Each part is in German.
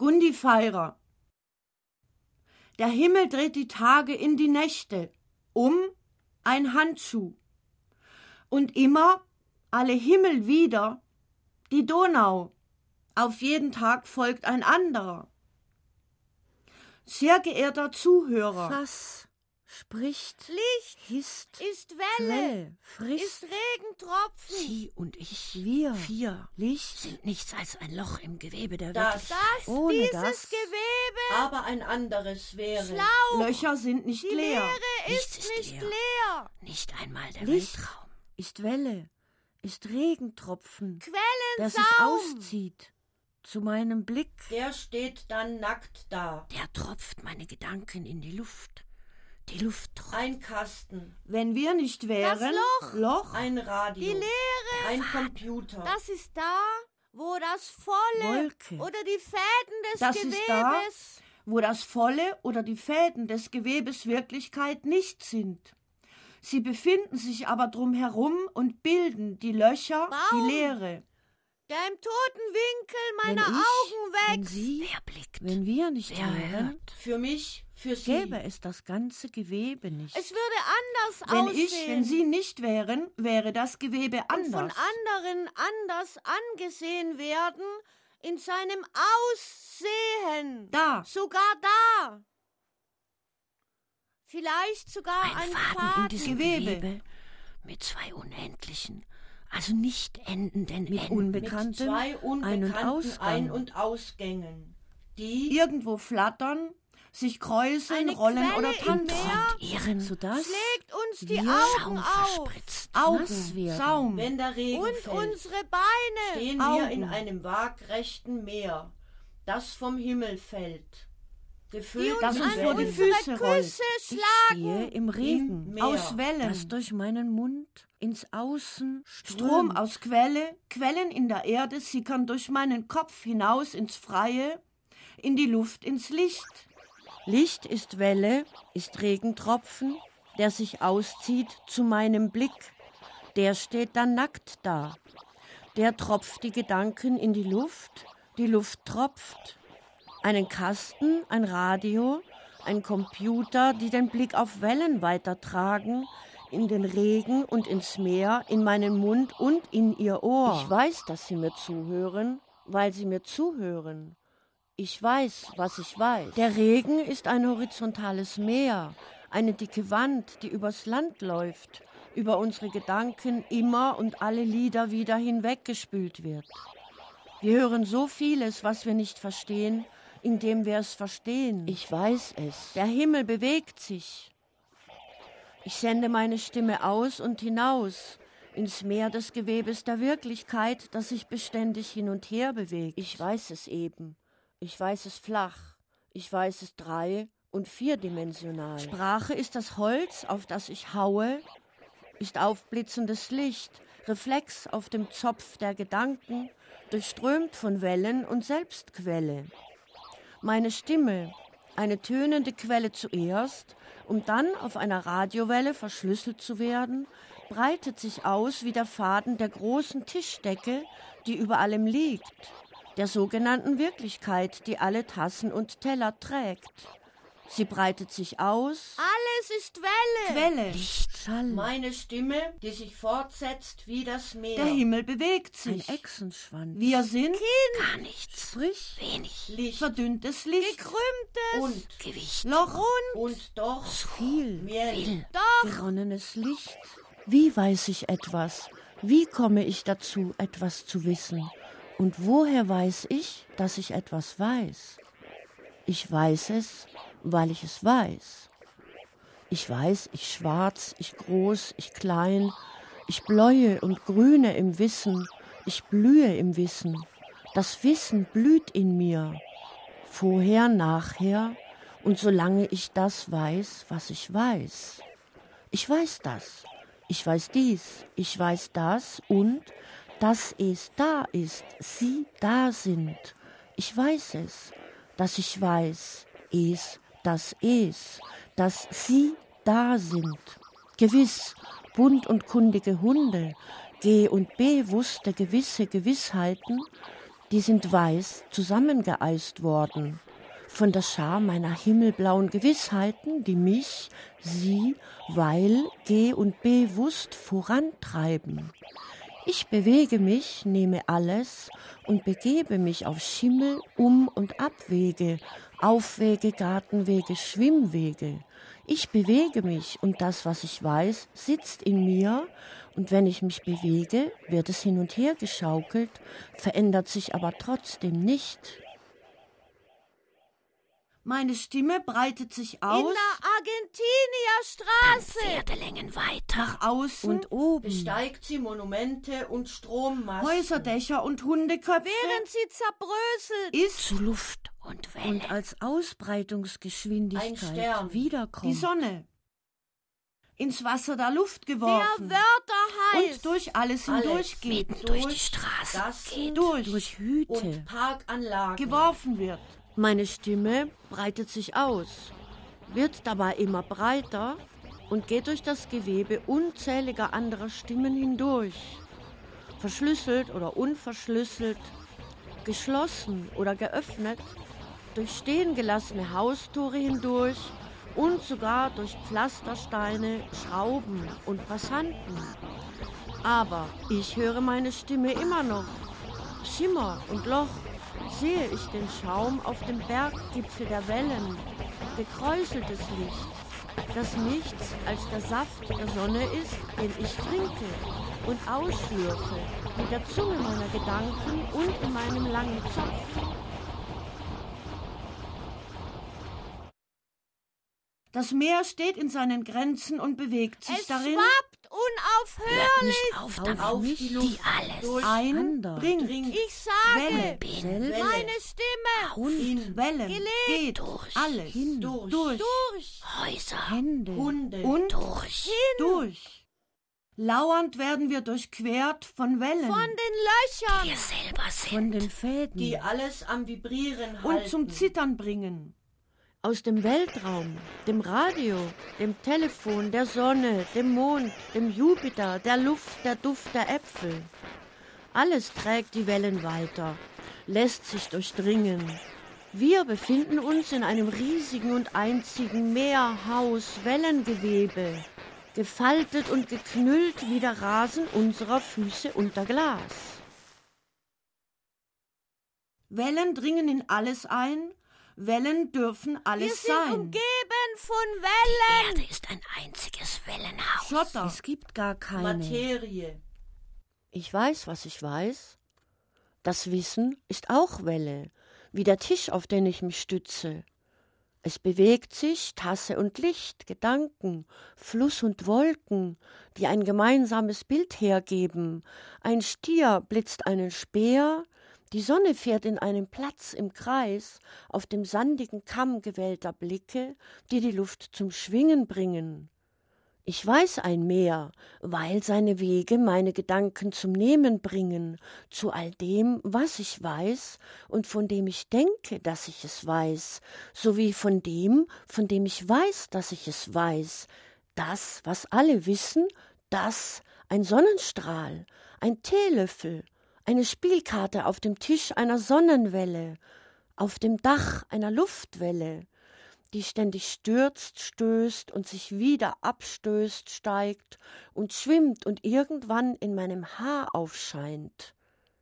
Gundifeirer. Der Himmel dreht die Tage in die Nächte, ein Handschuh. Und immer, alle Himmel wieder, die Donau, auf jeden Tag folgt ein anderer. Sehr geehrter Zuhörer, Fass, spricht, Licht, hisst, ist Welle, frisst, ist Regentropfen. Sie und ich, wir, vier, Licht, sind nichts als ein Loch im Gewebe der das, Das, ohne dieses das, Gewebe, aber ein anderes wäre. Schlauch, Löcher sind nicht die leer. Leere Nichts ist ist nicht leer. leer. Nicht einmal der Licht. Weltraum. ist Welle, ist Regentropfen, der Quellensaum, sich auszieht zu meinem Blick. Der steht dann nackt da. Der tropft meine Gedanken in die Luft. Die Luft tropft. Ein Kasten. Wenn wir nicht wären, Loch. ein Radio. die Leere, Ein Computer. das ist da, wo das Volle Wolke. oder die Fäden des Das ist da. Gewebes, wo das Volle oder die Fäden des Gewebes Wirklichkeit nicht sind. Sie befinden sich aber drumherum und bilden die Löcher, Baum. die Leere. der im toten Winkel Wenn meiner ich, Augen wenn wächst. Sie, Wer blickt? wenn wir nicht Wer wären, hört? Für mich, für Sie. gäbe es das ganze Gewebe nicht. Es würde anders Wenn aussehen. wenn Sie nicht wären, wäre das Gewebe und anders. von anderen anders angesehen werden, in seinem Aussehen. Da, Sogar da. Vielleicht sogar Ein ein Faden in diesem Gewebe. Gewebe mit zwei unendlichen, also nicht endenden Mit Enden. Unbekannten, mit zwei Ein- und unbekannten Ausgang. Ein- und Ausgängen, die irgendwo flattern, sich kräuseln, Eine rollen Quelle oder im tanzen. Meer. Und ihren sodass Schlägt uns die wir Augen Schaum auf. verspritzt. nass Augen, werden. Saum. Wenn der Regen Und fällt, unsere Beine. stehen Augen. wir in einem waagrechten Meer, das vom Himmel fällt. Die Gefüllt, uns das uns an vor die unsere Füße rollt. Küsse Ich schlagen. stehe im Regen, Meer. Aus Wellen. das durch meinen Mund ins Außen Strom strömt. aus Quelle, Quellen in der Erde sickern durch meinen Kopf hinaus ins Freie, in die Luft, ins Licht. Licht ist Welle, ist Regentropfen, der sich auszieht zu meinem Blick. Der steht dann nackt da. Der tropft die Gedanken in die Luft tropft. Einen Kasten, ein Radio, ein Computer, die den Blick auf Wellen weitertragen, in den Regen und ins Meer, in meinen Mund und in ihr Ohr. Ich weiß, dass sie mir zuhören, weil sie mir zuhören. Ich weiß, was ich weiß. Der Regen ist ein horizontales Meer, eine dicke Wand, die übers Land läuft, über unsere Gedanken immer und alle Lieder wieder hinweggespült wird. Wir hören so vieles, was wir nicht verstehen, indem wir es verstehen. Ich weiß es. Der Himmel bewegt sich. Ich sende meine Stimme aus und hinaus, ins Meer des Gewebes der Wirklichkeit, das sich beständig hin und her bewegt. Ich weiß es eben. Ich weiß es flach. Ich weiß es drei- und vierdimensional. Sprache ist das Holz, auf das ich haue, ist aufblitzendes Licht, Reflex auf dem Zopf der Gedanken, durchströmt von Wellen und Selbstquelle. Meine Stimme, eine tönende Quelle zuerst, um dann auf einer Radiowelle verschlüsselt zu werden, breitet sich aus wie der Faden der großen Tischdecke, die über allem liegt, der sogenannten Wirklichkeit, die alle Tassen und Teller trägt. Sie breitet sich aus, Alles ist Welle. Quelle, Schall, meine Stimme, die sich fortsetzt wie das Meer. Der Himmel bewegt ein sich. Echsenschwanz, Wir sind Gar nichts. sprich, Wenig. Licht, verdünntes Licht Gekrümmtes. und Gewicht. Loch und doch viel, Miel. geronnenes Licht. Wie weiß ich etwas? Wie komme ich dazu, etwas zu wissen? Und woher weiß ich, dass ich etwas weiß? Ich weiß es, weil ich es weiß. Ich weiß, ich schwarz, ich groß, ich klein, ich bläue und grüne im Wissen, ich blühe im Wissen. Das Wissen blüht in mir, vorher, nachher und solange ich das weiß, was ich weiß. Ich weiß das, ich weiß dies, ich weiß das und dass es da ist, sie da sind. Ich weiß es, dass ich weiß, dass sie da sind. Gewiss, bunt und kundige Hunde, G und B wusste gewisse Gewissheiten, die sind weiß zusammengeeist worden von der Schar meiner himmelblauen Gewissheiten, die mich, sie, weil, geh und bewusst vorantreiben. Ich bewege mich, nehme alles und begebe mich auf Schimmel, und Abwege, Aufwege, Gartenwege, Schwimmwege. Ich bewege mich und das, was ich weiß, sitzt in mir und wenn ich mich bewege, wird es hin und her geschaukelt, verändert sich aber trotzdem nicht. Meine Stimme breitet sich aus. In der Argentinierstraße. Pferdlängen weiter. Nach außen Und oben besteigt sie Monumente und Strommasten, Häuserdächer und Hundeköpfe, Während sie zerbröselt. ist Zu Luft und Welle. und als Ausbreitungsgeschwindigkeit ein Stern, wiederkommt. die Sonne, ins Wasser der Luft Der geworfen Wörter heißt. und durch alles hindurchgeht, Mitten durch die Straße Gassen, geht. durch Hüte. und Parkanlagen geworfen wird. Meine Stimme breitet sich aus, wird dabei immer breiter und geht durch das Gewebe unzähliger anderer Stimmen hindurch. Verschlüsselt oder unverschlüsselt, geschlossen oder geöffnet, durch stehen gelassene Haustore hindurch und sogar durch Pflastersteine, Schrauben und Passanten. Aber ich höre meine Stimme immer noch. Schimmer und Loch sehe ich den Schaum auf dem Berggipfel der Wellen, gekräuseltes Licht, das nichts als der Saft der Sonne ist, den ich trinke und ausschlürfe mit der Zunge meiner Gedanken und in meinem langen Zopf. Das Meer steht in seinen Grenzen und bewegt sich Es darin. schwappt Hört unaufhörlich. nicht auf damit, auf die die Luft alles. Bringt Ich sage, Welle, Selbst meine Stimme in Wellen, geht durch, alles, hin, durch, durch. Häuser, Hände, Hunde und durch. Lauernd werden wir durchquert von Wellen, Von den Löchern. wir selber sind. von den Fäden, die alles am Vibrieren halten und zum Zittern bringen. aus dem Weltraum, dem Radio, dem Telefon, der Sonne, dem Mond, dem Jupiter, der Luft, der Duft der Äpfel. Alles trägt die Wellen weiter, lässt sich durchdringen. Wir befinden uns in einem riesigen und einzigen Meerhaus-Wellengewebe, gefaltet und geknüllt wie der Rasen unserer Füße unter Glas. Wellen dringen in alles ein, Wellen dürfen Wir alles sind sein. umgeben von Die Wellen. Erde ist ein einziges Wellenhaus. Schotter, Es gibt gar keine. Materie. Ich weiß, was ich weiß. Das Wissen ist auch Welle, wie der Tisch, auf den ich mich stütze. Es bewegt sich Tasse und Licht, Gedanken, Fluss und Wolken, die ein gemeinsames Bild hergeben. Ein Stier blitzt einen Speer, die Sonne fährt in einem Platz im Kreis, auf dem sandigen Kamm gewellter Blicke, die die Luft zum Schwingen bringen. Ich weiß ein Meer, weil seine Wege meine Gedanken zum Nehmen bringen, zu all dem, was ich weiß und von dem ich denke, dass ich es weiß, sowie von dem ich weiß, dass ich es weiß. Das, was alle wissen, das, ein Sonnenstrahl, ein Teelöffel, eine Spielkarte auf dem Tisch einer Sonnenwelle, auf dem Dach einer Luftwelle, die ständig stürzt, stößt und sich wieder abstößt, steigt und schwimmt und irgendwann in meinem Haar aufscheint.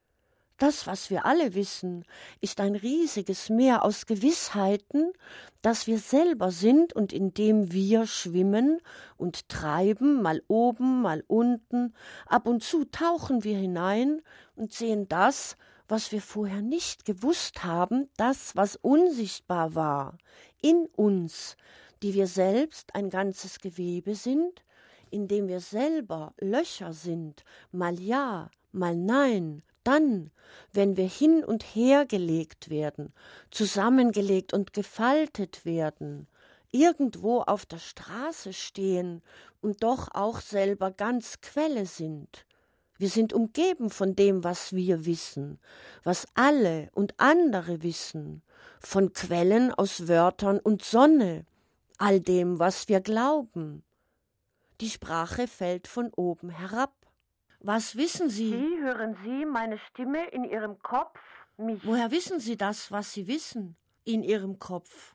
Das, was wir alle wissen, ist ein riesiges Meer aus Gewissheiten, das wir selber sind und in dem wir schwimmen und treiben, mal oben, mal unten. Ab und zu tauchen wir hinein und sehen das, was wir vorher nicht gewusst haben, das, was unsichtbar war, in uns, die wir selbst ein ganzes Gewebe sind, in dem wir selber Löcher sind, mal ja, mal nein. Dann, wenn wir hin und her gelegt werden, zusammengelegt und gefaltet werden, irgendwo auf der Straße stehen und doch auch selber ganz Quelle sind. Wir sind umgeben von dem, was wir wissen, was alle und andere wissen, von Quellen aus Wörtern und Sonne, all dem, was wir glauben. Die Sprache fällt von oben herab. Was wissen Sie? Hören Sie meine Stimme in Ihrem Kopf? mich. Woher wissen Sie das, was Sie wissen? In Ihrem Kopf.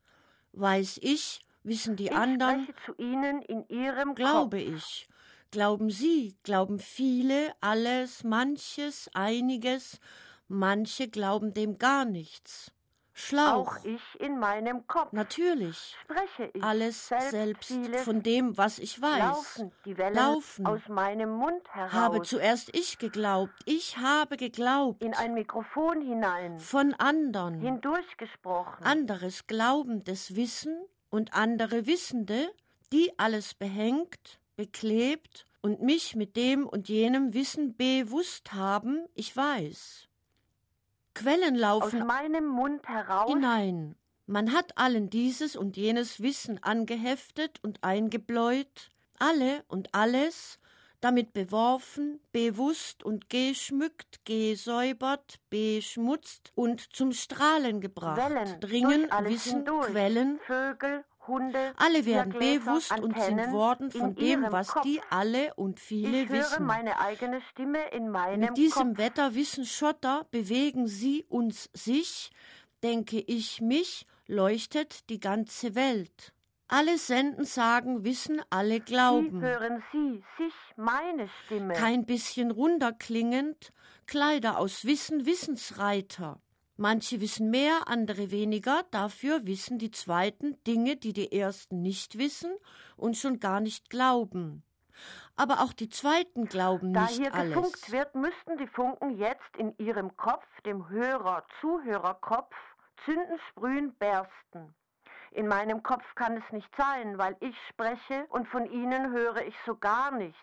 Weiß ich, wissen die anderen, Ich spreche zu Ihnen in Ihrem glaube Kopf. ich. Glauben Sie, glauben viele, alles, manches, einiges, manche glauben dem gar nichts. Schlauch. Auch ich in meinem Kopf. Natürlich. Spreche ich Alles selbst vieles, von dem, was ich weiß. laufen die Wellen Laufen. aus meinem Mund heraus. Habe zuerst ich geglaubt. Ich habe geglaubt. In ein Mikrofon hinein. Von anderen. Hindurchgesprochen. Anderes glaubendes Wissen und andere Wissende, die alles behängt, beklebt und mich mit dem und jenem Wissen bewusst haben, ich weiß. Quellen Aus laufen meinem Mund heraus. hinein. Man hat allen dieses und jenes Wissen angeheftet und eingebläut, alle und alles, damit beworfen, bewusst und geschmückt, gesäubert, beschmutzt und zum Strahlen gebracht. Wellen Dringen, durch alles Wissen, hindurch. Quellen, Vögel, Hunde, alle werden Tiergläser, bewusst und sind Antennen worden von in dem, ihrem was Kopf. die alle und viele Ich höre wissen. meine eigene Stimme in meinem Mit diesem Kopf. Wetterwissenschotter bewegen sie uns sich, denke ich mich, leuchtet die ganze Welt. Alle senden, sagen, wissen, alle Sie glauben. hören Sie, sich, meine Stimme. Kein bisschen runterklingend, Kleider aus Wissen, Wissensreiter. Manche wissen mehr, andere weniger, dafür wissen die Zweiten Dinge, die die Ersten nicht wissen und schon gar nicht glauben. Aber auch die Zweiten glauben Da nicht hier alles. gefunkt wird, müssten die Funken jetzt in Ihrem Kopf, dem Zuhörerkopf, zünden, sprühen, bersten. In meinem Kopf kann es nicht sein, weil ich spreche und von Ihnen höre ich so gar nichts.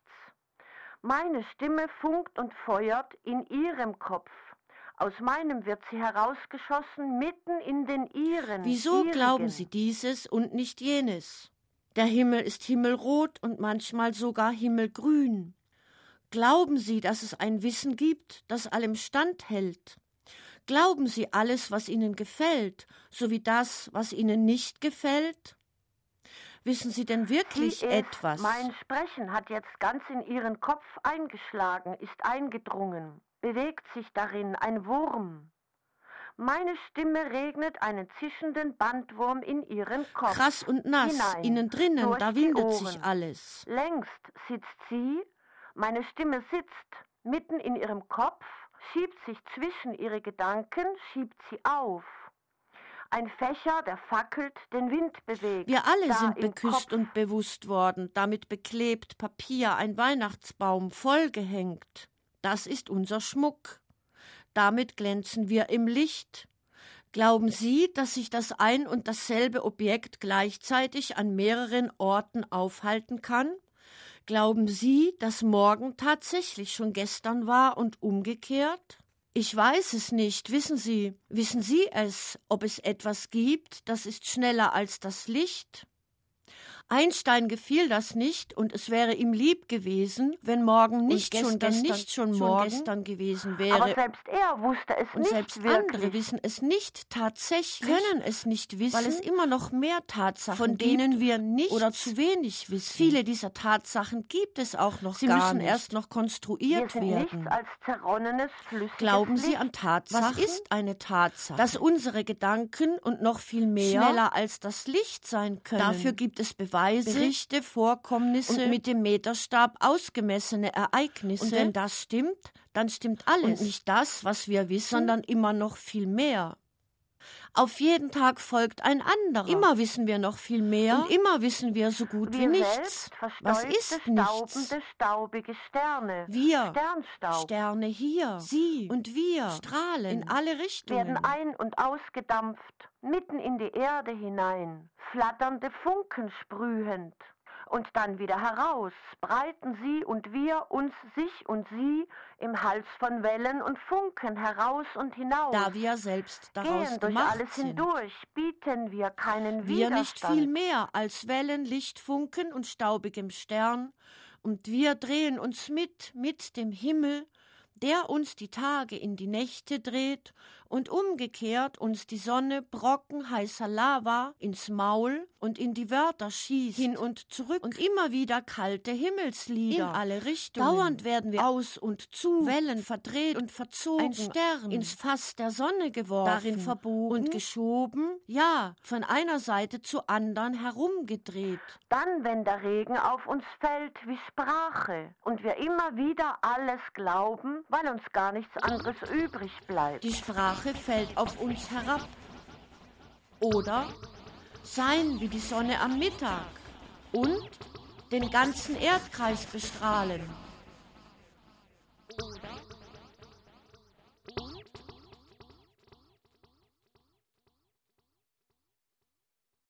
Meine Stimme funkt und feuert in Ihrem Kopf. Aus meinem wird sie herausgeschossen, mitten in den Ihren. Wieso Ihrigen. glauben Sie dieses und nicht jenes? Der Himmel ist himmelrot und manchmal sogar himmelgrün. Glauben Sie, dass es ein Wissen gibt, das allem standhält? Glauben Sie alles, was Ihnen gefällt, sowie das, was Ihnen nicht gefällt? Wissen Sie denn wirklich Sie ist, etwas? Mein Sprechen hat jetzt ganz in Ihren Kopf eingeschlagen, ist eingedrungen, bewegt sich darin ein Wurm. Meine Stimme regnet einen zischenden Bandwurm in Ihren Kopf. Krass und nass, hinein, innen drinnen, durch da die windet Ohren. sich alles. Längst sitzt sie, meine Stimme sitzt mitten in Ihrem Kopf, schiebt sich zwischen Ihre Gedanken, schiebt sie auf. Ein Fächer, der fackelt, den Wind bewegt. Wir alle da sind im beküsst Kopf. und bewusst worden, damit beklebt Papier, ein Weihnachtsbaum, vollgehängt. Das ist unser Schmuck. Damit glänzen wir im Licht. Glauben Sie, dass sich das ein und dasselbe Objekt gleichzeitig an mehreren Orten aufhalten kann? Glauben Sie, dass morgen tatsächlich schon gestern war und umgekehrt? Ich weiß es nicht, wissen Sie. Wissen Sie es, ob es etwas gibt, das ist schneller als das Licht? Einstein gefiel das nicht und es wäre ihm lieb gewesen, wenn morgen nicht schon gestern gewesen wäre. Aber selbst er wusste es Und nicht selbst wirklich. andere wissen es nicht tatsächlich, können es nicht wissen, weil es immer noch mehr Tatsachen von gibt, denen wir nicht oder zu wenig wissen. Viele dieser Tatsachen gibt es auch noch Sie gar müssen nicht. erst noch Wir konstruiert sind werden. nichts als zerronnenes, flüssiges Glauben Sie Licht. an Tatsachen? Was ist eine Tatsache? Dass unsere Gedanken und noch viel mehr schneller als das Licht sein können. Dafür gibt es Beweise, Berichte, Vorkommnisse und mit dem Meterstab ausgemessene Ereignisse. Und wenn das stimmt, dann stimmt alles. Und nicht das, was wir wissen, sondern immer noch viel mehr. Auf jeden Tag folgt ein anderer. Immer wissen wir noch viel mehr und immer wissen wir so gut wie Wir nichts. selbst, Was verstäubte, ist nichts? staubende, staubige Sterne. Wir, Sternstaub. Sterne hier, Sie und wir, Strahlen in alle Richtungen. werden ein- und ausgedampft, mitten in die Erde hinein, flatternde Funken sprühend. Und dann wieder heraus, breiten sie und wir uns, sich und sie, im Hals von Wellen und Funken heraus und hinaus. Da wir selbst daraus Gehen durch gemacht alles sind. hindurch, bieten wir keinen Wir nicht Widerstand. viel mehr als Wellen, Lichtfunken und staubigem Stern, und wir drehen uns mit dem Himmel, der uns die Tage in die Nächte dreht und umgekehrt uns die Sonne Brocken heißer Lava ins Maul und in die Wörter schießt, hin und zurück und immer wieder kalte Himmelslieder in alle Richtungen. Dauernd werden wir aus und zu, Wellen verdreht und verzogen, ein Stern ins Fass der Sonne geworfen, darin verbogen und geschoben, ja, von einer Seite zur anderen herumgedreht. Dann, wenn der Regen auf uns fällt wie Sprache und wir immer wieder alles glauben, weil uns gar nichts anderes übrig bleibt. Die Sprache fällt auf uns herab. Oder sein wie die Sonne am Mittag und den ganzen Erdkreis bestrahlen.